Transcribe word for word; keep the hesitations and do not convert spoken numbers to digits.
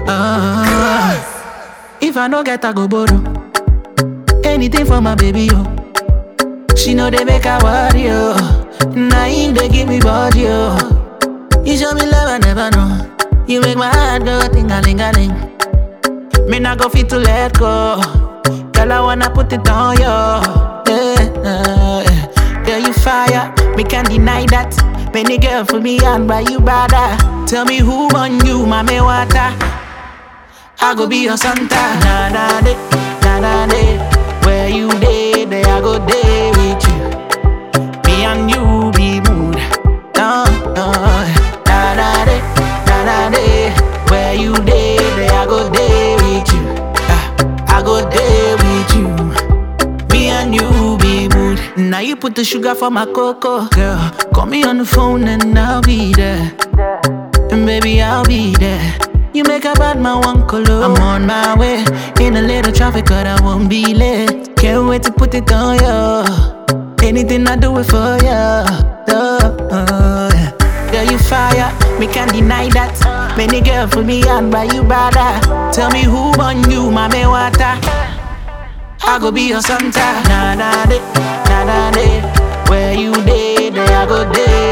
Uh, if I no get, I go borrow. Anything for my baby, yo. She know they make her worry, yo. Now him they give me body, yo. You show me love I never know. You make my heart go ting-a-ling-a-ling. Me not go fit to let go. Girl, I wanna put it on you. Yeah, uh, yeah. Girl, you fire, me can't deny that. Many girl for me and by you bada. Tell me who on you, mommy water. I go be your Santa. Na na de, na na de. Where you day, there I go day with you. Me and you be mood. No, no. Na na de, na na de. Where you day, there I go day with you. Ah, I go day with you. Me and you be mood. Now you put the sugar for my cocoa, girl. Call me on the phone and I'll be there. And baby, I'll be there. You make a bad man one color. I'm on my way. In a little traffic, but I won't be late. Can't wait to put it on you. Anything I do it for you. Oh, oh, yeah. Girl, you fire, me can't deny that. Many girl for me and by you bada. Tell me who on you, mommy water. I go be your Santa. Na na de, na na de. Where you day, there I go day.